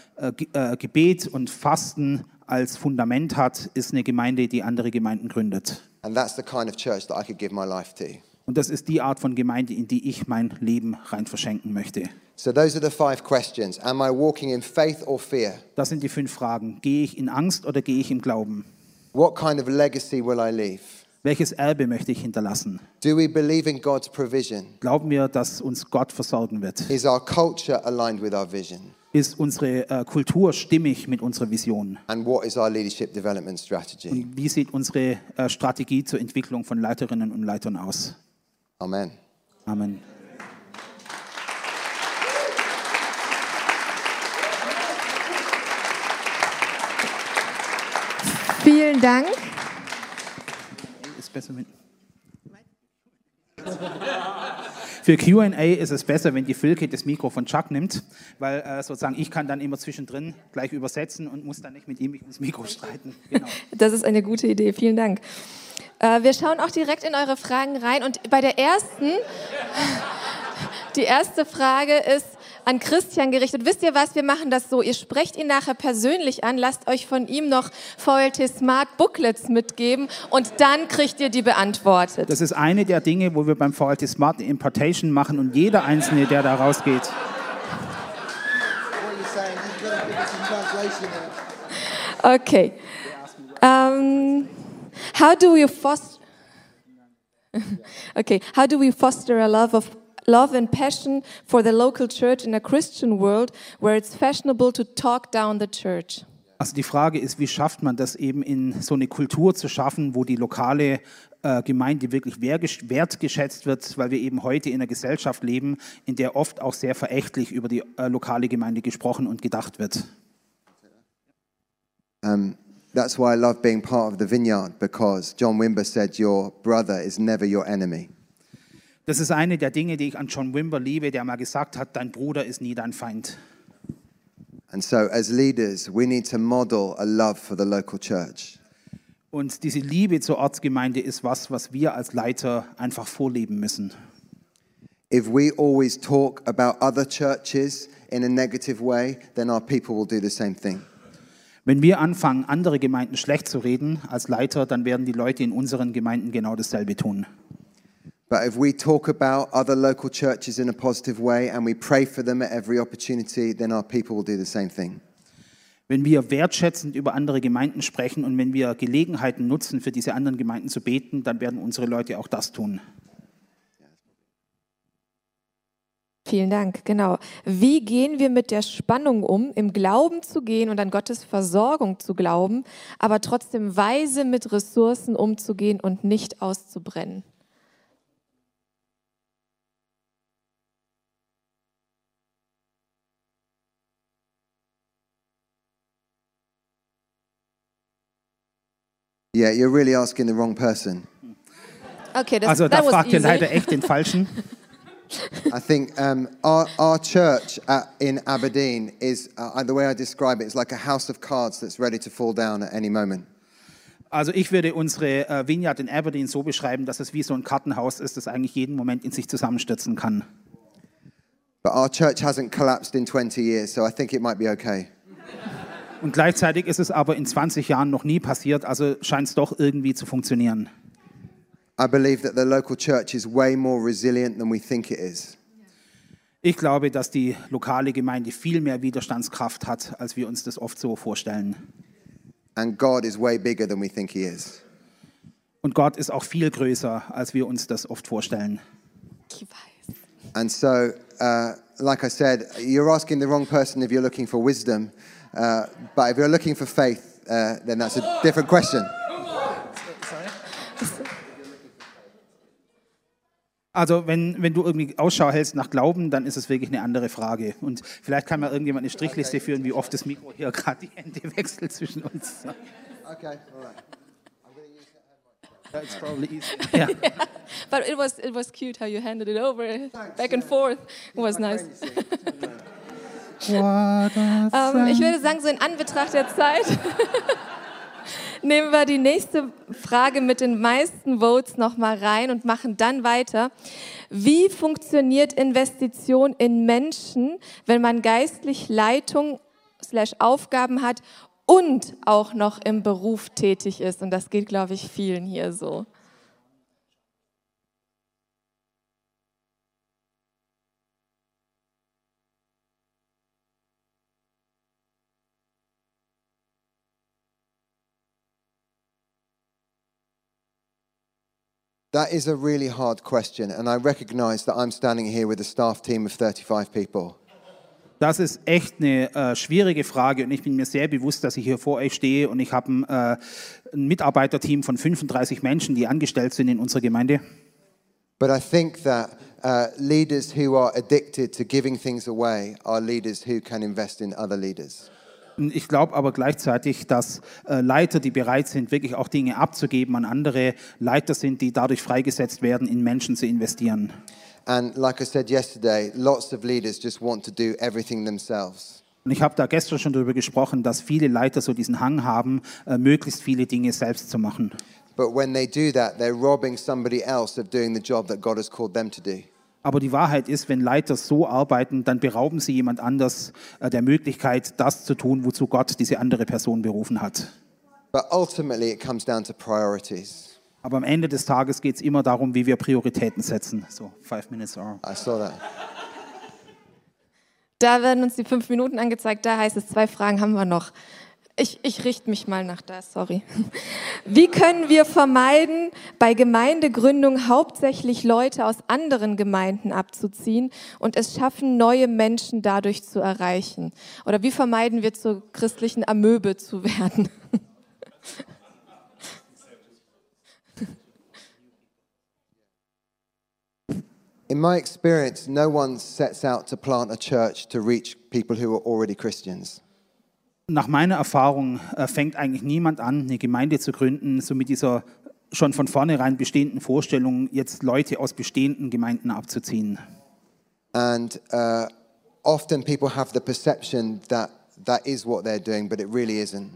Gebet und Fasten als Fundament hat, ist eine Gemeinde, die andere Gemeinden gründet. And that's the kind of church that I could give my life to. Und das ist die Art von Gemeinde, in die ich mein Leben rein verschenken möchte. So those are the 5 questions. Am I walking in faith or fear? Das sind die 5 Fragen. Gehe ich in Angst oder gehe ich im Glauben? What kind of legacy will I leave? Welches Erbe möchte ich hinterlassen? Do we believe in God's provision? Glauben wir, dass uns Gott versorgen wird? Is our culture aligned with our vision? Ist unsere Kultur stimmig mit unserer Vision? And what is our leadership development strategy? Und wie sieht unsere Strategie zur Entwicklung von Leiterinnen und Leitern aus? Amen. Amen. Vielen Dank. Ist besser, für Q&A ist es besser, wenn die Völke das Mikro von Chuck nimmt, weil sozusagen ich kann dann immer zwischendrin gleich übersetzen und muss dann nicht mit ihm ins Mikro streiten. Genau. Das ist eine gute Idee, vielen Dank. Wir schauen auch direkt in eure Fragen rein und bei der die erste Frage ist an Christian gerichtet. Wisst ihr was, wir machen das so, ihr sprecht ihn nachher persönlich an, lasst euch von ihm noch VLT Smart Booklets mitgeben und dann kriegt ihr die beantwortet. Das ist eine der Dinge, wo wir beim VLT Smart eine Importation machen und jeder Einzelne, der da rausgeht. Okay. How do we foster? Okay. How do we foster a love and passion for the local church in a Christian world where it's fashionable to talk down the church? Also die Frage ist, wie schafft man das eben in so eine Kultur zu schaffen, wo die lokale Gemeinde wirklich wertgeschätzt wird, weil wir eben heute in einer Gesellschaft leben, in der oft auch sehr verächtlich über die lokale Gemeinde gesprochen und gedacht wird. That's why I love being part of the Vineyard, because John Wimber said your brother is never your enemy. Das ist eine der Dinge, die ich an John Wimber liebe, der mal gesagt hat, dein Bruder ist nie dein Feind. And so as leaders, we need to model a love for the local church. Und diese Liebe zur Ortsgemeinde ist was wir als Leiter einfach vorleben müssen. If we always talk about other churches in a negative way, then our people will do the same thing. Wenn wir anfangen, andere Gemeinden schlecht zu reden als Leiter, dann werden die Leute in unseren Gemeinden genau dasselbe tun. But if we talk about other local churches in a positive way and we pray for them at every opportunity, then our people will do the same thing. Wenn wir wertschätzend über andere Gemeinden sprechen und wenn wir Gelegenheiten nutzen, für diese anderen Gemeinden zu beten, dann werden unsere Leute auch das tun. Vielen Dank, genau. Wie gehen wir mit der Spannung um, im Glauben zu gehen und an Gottes Versorgung zu glauben, aber trotzdem weise mit Ressourcen umzugehen und nicht auszubrennen? Yeah, you're really asking the wrong person. Okay, Also da that was fragt ihr easy. leider echt den Falschen. I think our church in Aberdeen is, the way I describe it, is like a house of cards that's ready to fall down at any moment. Also ich würde unsere Vineyard in Aberdeen so beschreiben, dass es wie so ein Kartenhaus ist, das eigentlich jeden Moment in sich zusammenstürzen kann. But our church hasn't collapsed in 20 years, so I think it might be okay. Und gleichzeitig ist es aber in 20 Jahren noch nie passiert, also scheint es doch irgendwie zu funktionieren. I believe that the local church is way more resilient than we think it is. Ich glaube, dass die lokale Gemeinde viel mehr Widerstandskraft hat, als wir uns das oft so vorstellen. And God is way bigger than we think he is. Und Gott ist auch viel größer, als wir uns das oft vorstellen. Ich weiß. And so, like I said, you're asking the wrong person if you're looking for wisdom. But if you're looking for faith, then that's a different question. Also wenn du irgendwie Ausschau hältst nach Glauben, dann ist es wirklich eine andere Frage. Und vielleicht kann mal irgendjemand eine Strichliste führen, wie oft das Mikro hier gerade die Hände wechselt zwischen uns. Okay, all right. That's probably easy. Yeah. But it was cute how you handed it over, back and forth. It was nice. Ich würde sagen, so in Anbetracht der Zeit nehmen wir die nächste Frage mit den meisten Votes nochmal rein und machen dann weiter. Wie funktioniert Investition in Menschen, wenn man geistlich Leitung / Aufgaben hat und auch noch im Beruf tätig ist? Und das geht, glaube ich, vielen hier so. That is a really hard question, and I recognize that I'm standing here with a staff team of 35 people. Das ist echt eine schwierige Frage und ich bin mir sehr bewusst, dass ich hier vor euch stehe und ich habe ein Mitarbeiterteam von 35 Menschen, die angestellt sind in unserer Gemeinde. But I think that leaders who are addicted to giving things away are leaders who can invest in other leaders. Ich glaube aber gleichzeitig, dass Leiter, die bereit sind, wirklich auch Dinge abzugeben an andere, Leiter sind, die dadurch freigesetzt werden, in Menschen zu investieren. And like I said yesterday, lots of leaders just want to do everything themselves. Und ich habe da gestern schon darüber gesprochen, dass viele Leiter so diesen Hang haben, möglichst viele Dinge selbst zu machen. But when they do that, they're robbing somebody else of doing the job that God has called them to do. Aber die Wahrheit ist, wenn Leiter so arbeiten, dann berauben sie jemand anders der Möglichkeit, das zu tun, wozu Gott diese andere Person berufen hat. But ultimately it comes down to priorities. Aber am Ende des Tages geht es immer darum, wie wir Prioritäten setzen. So, 5 minutes are. I saw that. Da werden uns die 5 Minuten angezeigt, da heißt es, 2 Fragen haben wir noch. Ich richte mich mal nach da, sorry. Wie können wir vermeiden, bei Gemeindegründung hauptsächlich Leute aus anderen Gemeinden abzuziehen und es schaffen, neue Menschen dadurch zu erreichen? Oder wie vermeiden wir, zur christlichen Amöbe zu werden? In my experience, no one sets out to plant a church to reach people who are already Christians. Nach meiner Erfahrung fängt eigentlich niemand an, eine Gemeinde zu gründen, so mit dieser schon von vornherein bestehenden Vorstellung, jetzt Leute aus bestehenden Gemeinden abzuziehen. And often people have the perception that that is what they're doing, but it really isn't.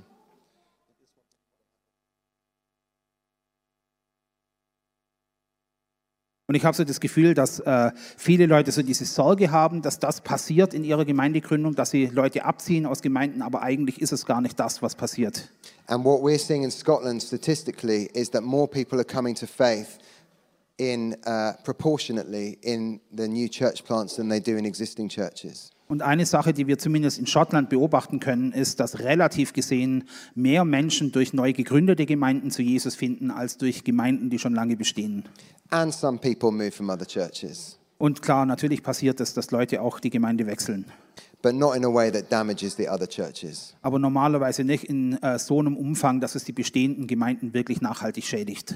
Und ich habe so das Gefühl, dass viele Leute so diese Sorge haben, dass das passiert in ihrer Gemeindegründung, dass sie Leute abziehen aus Gemeinden, aber eigentlich ist es gar nicht das, was passiert. And what we're seeing in Scotland statistically is that more people are coming to faith in proportionately in the new church plants than they do in existing churches. Und eine Sache, die wir zumindest in Schottland beobachten können, ist, dass relativ gesehen mehr Menschen durch neu gegründete Gemeinden zu Jesus finden, als durch Gemeinden, die schon lange bestehen. And some people move from other churches. Und klar, natürlich passiert es, dass Leute auch die Gemeinde wechseln. but not in a way that damages the other churches. Aber normalerweise nicht in so einem Umfang, dass es die bestehenden Gemeinden wirklich nachhaltig schädigt.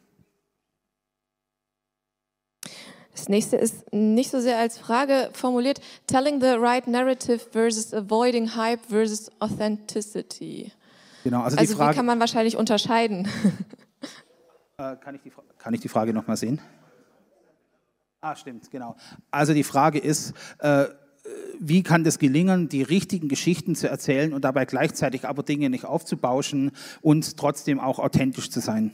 Das nächste ist nicht so sehr als Frage formuliert. Telling the right narrative versus avoiding hype versus authenticity. Genau, also Also die Frage, wie kann man wahrscheinlich unterscheiden? kann ich die Frage nochmal sehen? Ah, stimmt, genau. Also die Frage ist, wie kann das gelingen, die richtigen Geschichten zu erzählen und dabei gleichzeitig aber Dinge nicht aufzubauschen und trotzdem auch authentisch zu sein?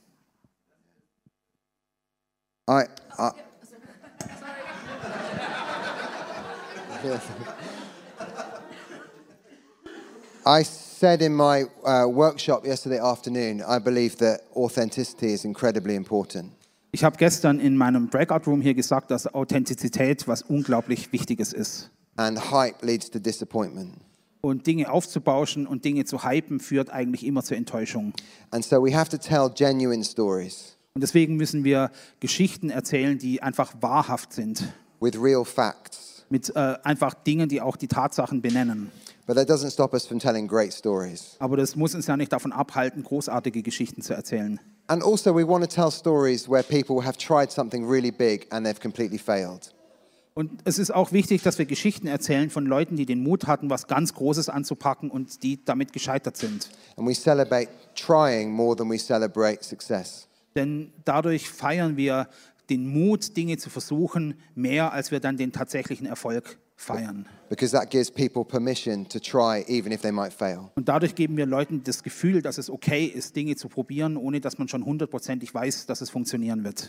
I said in my workshop yesterday afternoon, I believe that authenticity is incredibly important. Ich habe gestern in meinem Breakout Room hier gesagt, dass Authentizität was unglaublich Wichtiges ist. And hype leads to disappointment. Und Dinge aufzubauschen und Dinge zu hypen führt eigentlich immer zur Enttäuschung. And so we have to tell genuine stories Und deswegen müssen wir Geschichten erzählen, die einfach wahrhaft sind. with real facts. Mit einfach Dingen, die auch die Tatsachen benennen. But that doesn't stop us from telling great stories. Aber das muss uns ja nicht davon abhalten, großartige Geschichten zu erzählen. And also we want to tell stories where people have tried something really big and they've completely failed. Und es ist auch wichtig, dass wir Geschichten erzählen von Leuten, die den Mut hatten, was ganz Großes anzupacken und die damit gescheitert sind. And we celebrate trying more than we celebrate success. Denn dadurch feiern wir den Mut, Dinge zu versuchen, mehr als wir dann den tatsächlichen Erfolg feiern. Because that gives people permission to try even if they might fail. Und dadurch geben wir Leuten das Gefühl, dass es okay ist, Dinge zu probieren, ohne dass man schon hundertprozentig weiß, dass es funktionieren wird.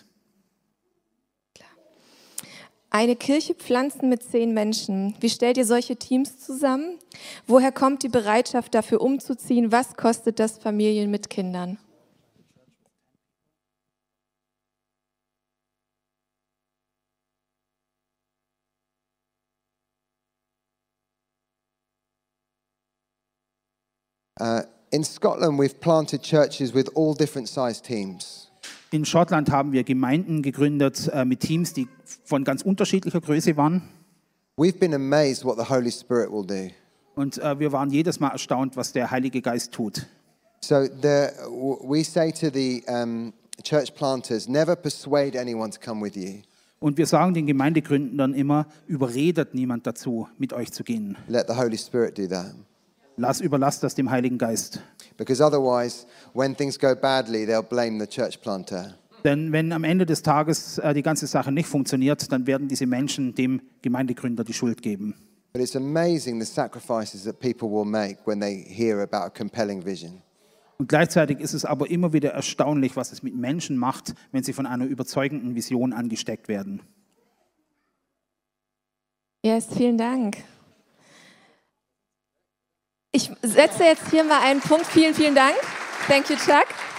Eine Kirche pflanzen mit 10 Menschen. Wie stellt ihr solche Teams zusammen? Woher kommt die Bereitschaft dafür umzuziehen? Was kostet das Familien mit Kindern? In Scotland, we've planted churches with all different sized teams. In Schottland haben wir Gemeinden gegründet mit Teams, die von ganz unterschiedlicher Größe waren. We've been amazed what the Holy Spirit will do. Und wir waren jedes Mal erstaunt, was der Heilige Geist tut. So we say to the church planters, never persuade anyone to come with you. Und wir sagen den Gemeindegründern immer, überredet niemand dazu, mit euch zu gehen. Let the Holy Spirit do that. Überlasst das dem Heiligen Geist. Because otherwise, when things go badly, they'll blame the church planter. Denn wenn am Ende des Tages die ganze Sache nicht funktioniert, dann werden diese Menschen dem Gemeindegründer die Schuld geben. But it's amazing the sacrifices that people will make when they hear about a compelling vision. Und gleichzeitig ist es aber immer wieder erstaunlich, was es mit Menschen macht, wenn sie von einer überzeugenden Vision angesteckt werden. Yes, vielen Dank. Ich setze jetzt hier mal einen Punkt. Vielen, vielen Dank. Thank you, Chuck.